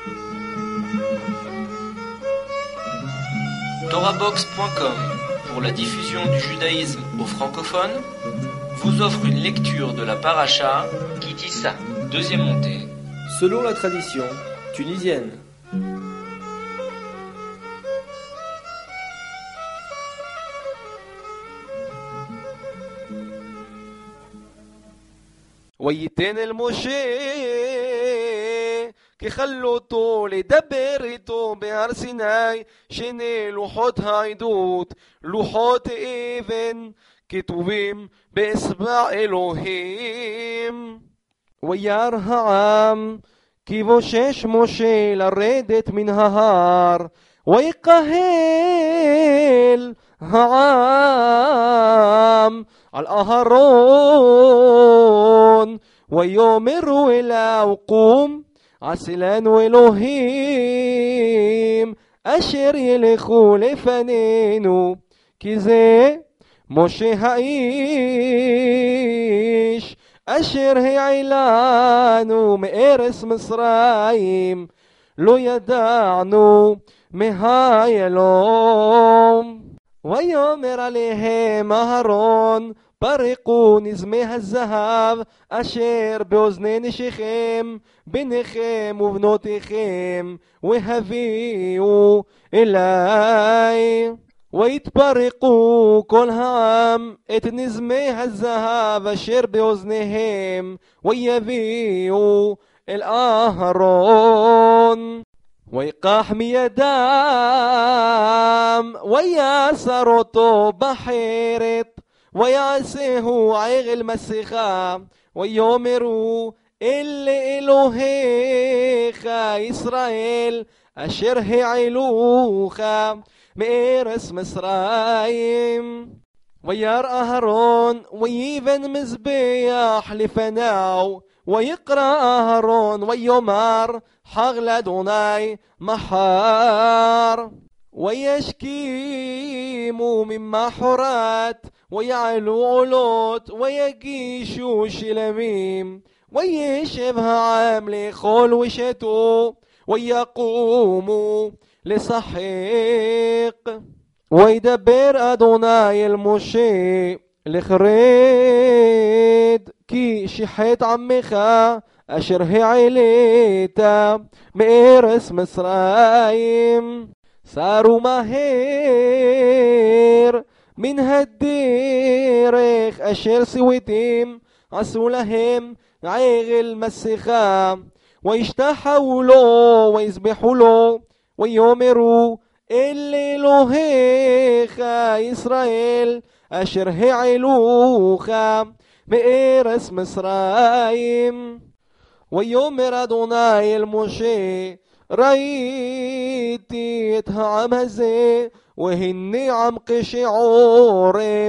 Torahbox.com, pour la diffusion du judaïsme aux francophones, vous offre une lecture de la paracha Kitissa, deuxième montée, selon la tradition tunisienne. ويتن المشي כחלו אותו לדבר איתו בהר סיני, שני לוחות העדות, לוחות אבן, כתובים באצבע אלוהים. וירא העם כי בושש משה לרדת מן ההר, ויקהל העם על אהרון, ויאמרו אליו קום עשה לנו אלוהים אשר ילכו לפנינו, כי זה משה האיש אשר העלנו מארץ מצרים, לא ידענו מהיהלום. ויאמר עליהם אהרון פרקו נזמי הזהב אשר באוזני נשיכם, בניכם ובנותיכם, והביאו אליי. ויתפרקו כל העם את נזמי הזהב אשר באוזניהם, ויביאו אל אהרון. ויקח מידם ויאסר אותו בחרת, ויעשהו עגל מסכה, ויאמרו אלה אלוהיך ישראל אשר העלוך מארץ מצרים. וירא אהרון ויבן מזבח לפניו, ויקרא אהרון ויאמר חג לאדוני מחר. וישכימו ממחרת, ויעלו עולות, ויגישו שלמים, וישב העם לאכול ושתו, ויקומו לשחק. וידבר אדוני אל משה לחרד, כי שחט עמך אשר העלית מארץ מצרים. סרו מהר מן הדרך אשר סיוויתם, עשו להם עגל מסכה, וישתחוו לו ויזבחו לו, ויאמרו אלה אלוהיך ישראל אשר העלוך מארץ מצרים. ויאמר אדוני אל משה ראיתי את העם הזה, והנה עם קשה עורף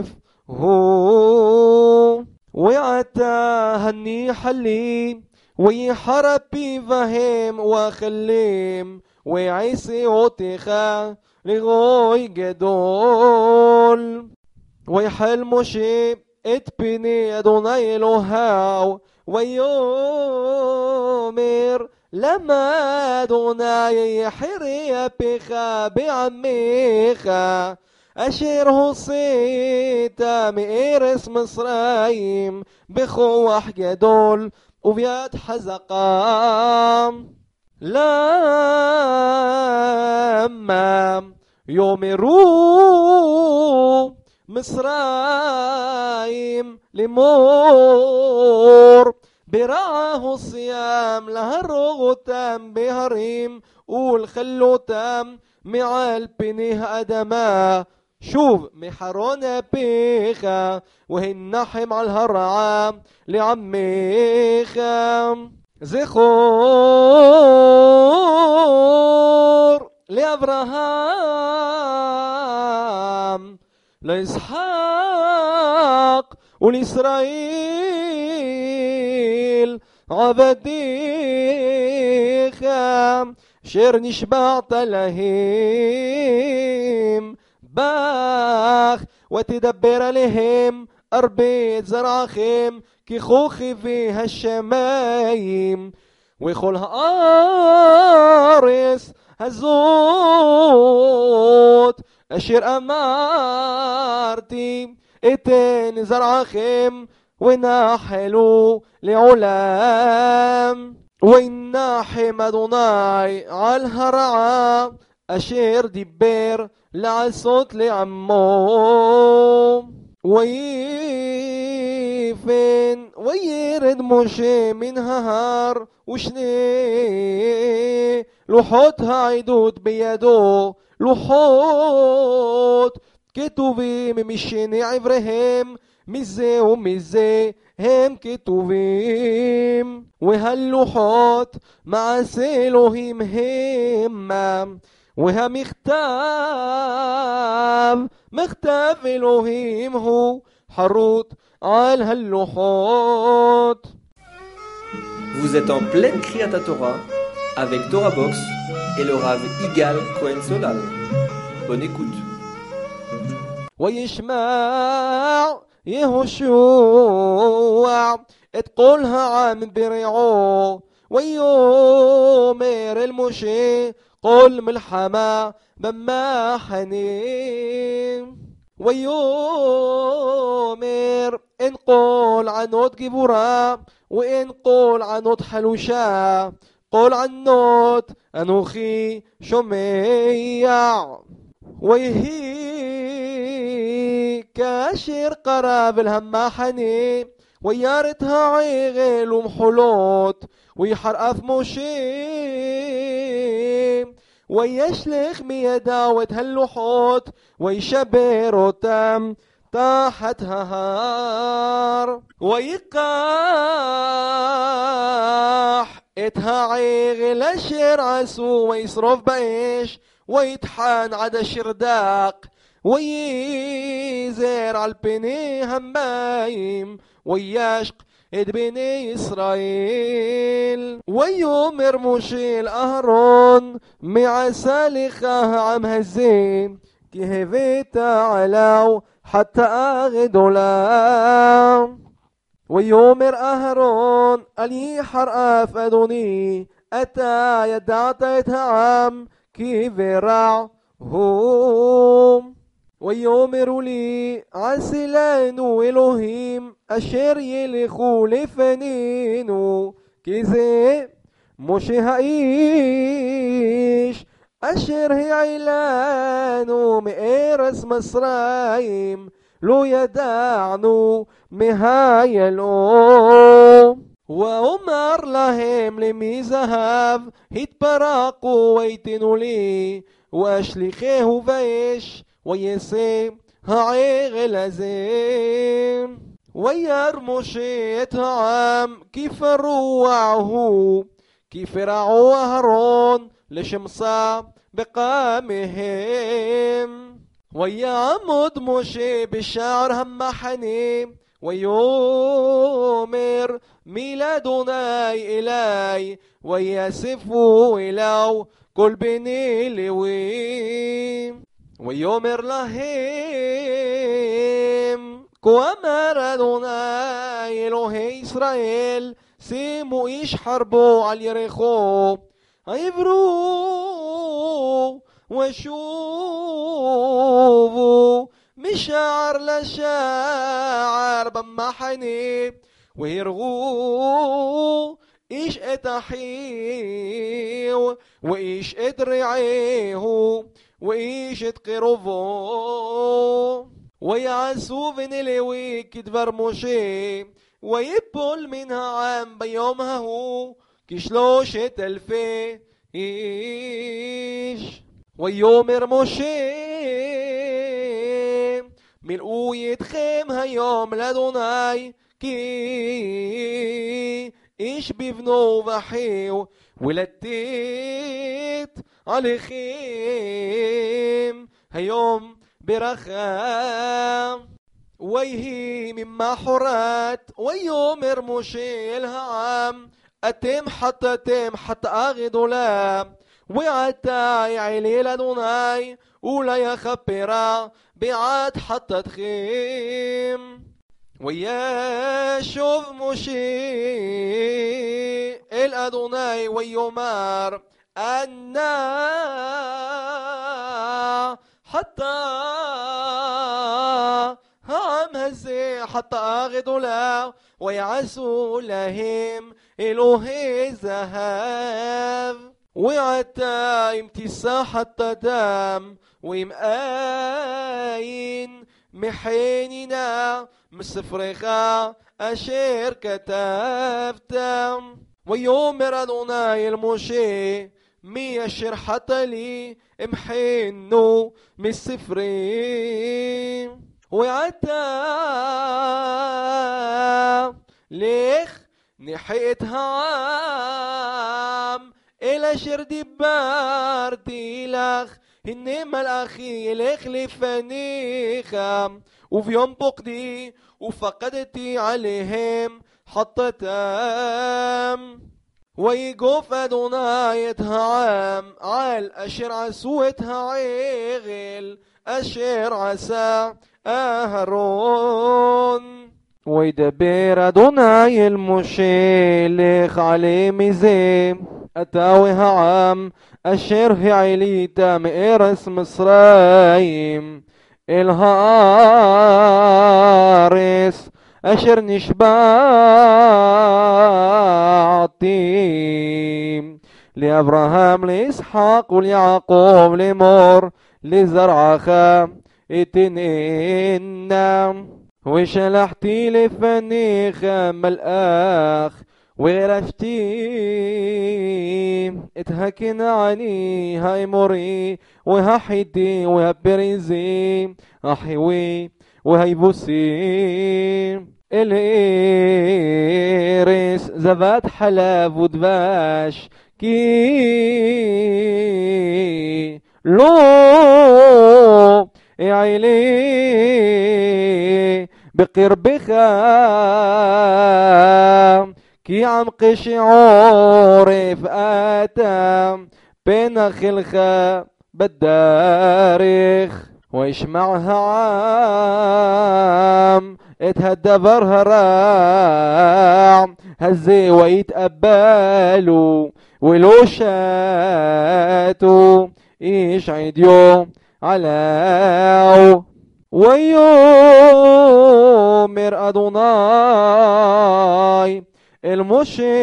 הוא, ועתה הניח לי, ויחר אפי בהם ואכלם, ויעשה אותך לגוי גדול. ויחל משה את פני אדוני אלוהיו, ויאמר למה אדוני יחרה אפיך בעמך אשר הוצאת מארץ מצרים בכוח גדול וביד חזקה. למה יאמרו מצרים לאמור ברעה הוציאם להרוג אותם בהרים ולכלותם מעל פני האדמה. שוב מחרון אפיך והנחם על הרעה לעמך. זכור לאברהם לישחק ולישראל עבדיך אשר נשבעת להם בך, ותדבר עליהם הרבה את זרעכם ככוכבי השמיים, וכל הארץ הזאת אשר אמרתי אתן זרעכם ונחלו לעולם. וינחם אדוני על הרעה אשר דיבר לעשות לעמו. וירד משה מן ההר ושני לוחות העדות בידו, לוחות כתובים משני עבריהם, מזה ומזה הם כתובים. והלוחות מעשה אלוהים המה, והמכתב מכתב אלוהים הוא חרוט על הלוחות. Vous êtes en pleine Kriyat Torah avec Torah Box et le Rav Igal Cohen Solal. Bonne écoute. וישמע יהושע את קול העם ברעו, ויאמר אל משה קול מלחמה במחנה. ויאמר אין קול ענות גבורה ואין קול ענות חלושה, קול ענות אנוכי שומע. ויהי כאשר קרב אל המחנה וירא את העגל ומחולות, ויחרף משה וישלך מידו את הלוחות וישבר אותם תחת ההר. ויקח את העגל אשר עשו וישרוף באש ויטחן עד השרדק, וייזר על פני המים וישק את בני ישראל. ויאמר משה אל אהרון מעשה לך העם הזה, כי הבאת עליו חטאה גדולה. ויאמר אהרון אל יחרף אדוני, אתה ידעת את העם כי ברע הוא. ויאמרו לי עשה לנו אלוהים אשר ילכו לפנינו, כי זה משה האיש אשר העלנו מארץ מצרים, לא ידענו מהיילו. ואומר להם למי זהב התפרקו ויתנו לי, ואשליכהו באש ויעשה העגל הזה. וירא משה את העם כי פרוע הוא, כי פרעו אהרון לשמשה בקמיהם. ויעמוד משה בשער המחנה ויאמר מילה אדוני אלי, ויאספו אליו כל בני לוי. ויאמר להם כה אמר אדוני אלוהי ישראל, שימו איש חרבו על יריחו, עברו ושובו משער לשער במחנה, והרגו איש את אחיו ואיש את רעהו ואיש את קרובו. ויעשו בני לוי כדבר משה, ויפול מן העם ביום ההוא כ3,000 איש. ויאמר משה מלאו ידכם היום לאדוני, כי איש בבנו ובאחיו, ולתת עליכם היום ברכה. ויהי ממחרת ויאמר משה אל העם, אתם חטאתם חטאה גדולה, ועתה יעלה לאדוני אולי יכפרה בעד חטאתכם. וישוב משה אל אדוני ויאמר אנא חטא העם הזה חטאה גדולה ויעשו להם אלוהי זהב ועתה אם תיסחת הדם ואם אין מחנינה מספרך אשר כתבת ויאמר אדוני אל משה מי אשר חטא לי אמחנו מספרי ועתה לך נחי את העם אל אשר דיברתי לך הנה מלאכי ילך לפניך וביום פוקדי ופקדתי עליהם חטאתם ויגוף אדוני את העם על אשר עשו את העגל אשר עשה אהרון וידבר אדוני אל משה לך עלה מזה אתה והעם אשר העלית מארץ מצרים אל הארץ אשר נשבעתי לאברהם לישחק וליעקב לאמור לזרעך אתננה ושלחתי לפניך מלאך ורשתי את הכנעני האמורי והחיתי והפריזי החיווי והיבוסי אל ארץ זבת חלב ודבש כי לא אעלה בקרבך כי עמקש עורף אתה פנחלך בדרך וישמע העם את הדבר הרע הזה ויתאבלו ולא שתו איש עדיו עליו ויאמר אדוני אל משה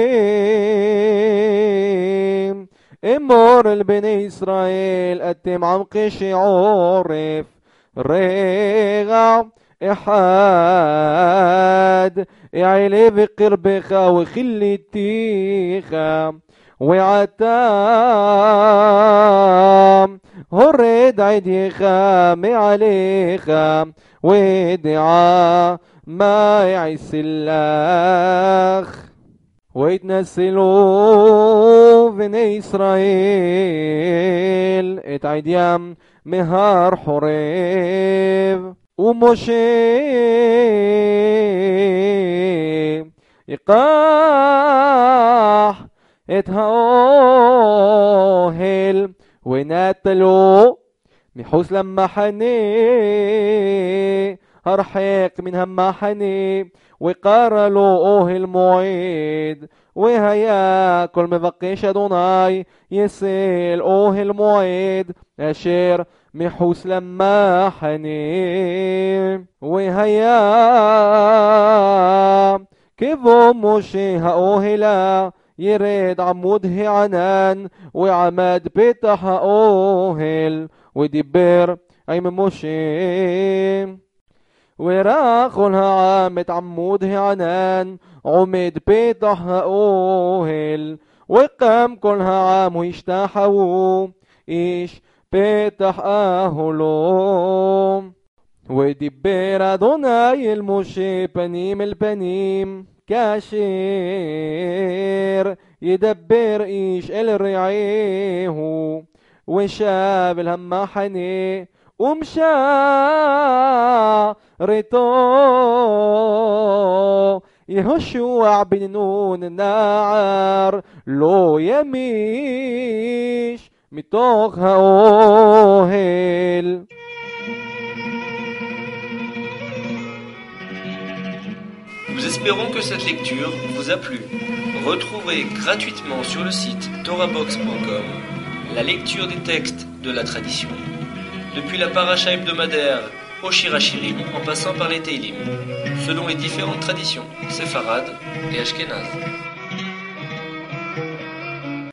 אמור אל בני ישראל אתם עמקש עורף רגע אחד אעלה בקרבך וכליתיך ועתה הורד עדיך מעליך ודעה מה יעשה לך ויתנסלו בני ישראל את עדיים מהר חורב ומשה ייקח את האוהל ונטלו מחוץ למחנה הרחק מן המחנה וקרא לו אוהל מועד והיה כל מבקש אדוני יסל אוהל מועד אשר מחוץ למחנה והיה כבוא משה האוהלה ירד עמוד הענן ועמד פתח האוהל ודיבר עם משה וראה כל העם את עמוד הענן עומד פתח האוהל וקם כל העם והשתחוו איש פתח אהלו ודיבר אדוני אל משה פנים אל פנים כאשר ידבר איש אל רעהו ושב אל המחנה ומשרתו יהושע בן נון נער לא ימיש מתוך האוהל espérons que cette lecture vous a plu. Retrouvez gratuitement sur le site torahbox.com la lecture des textes de la tradition, depuis la paracha hebdomadaire au Shirachirim, en passant par les Teilim, selon les différentes traditions séfarades et ashkénazes.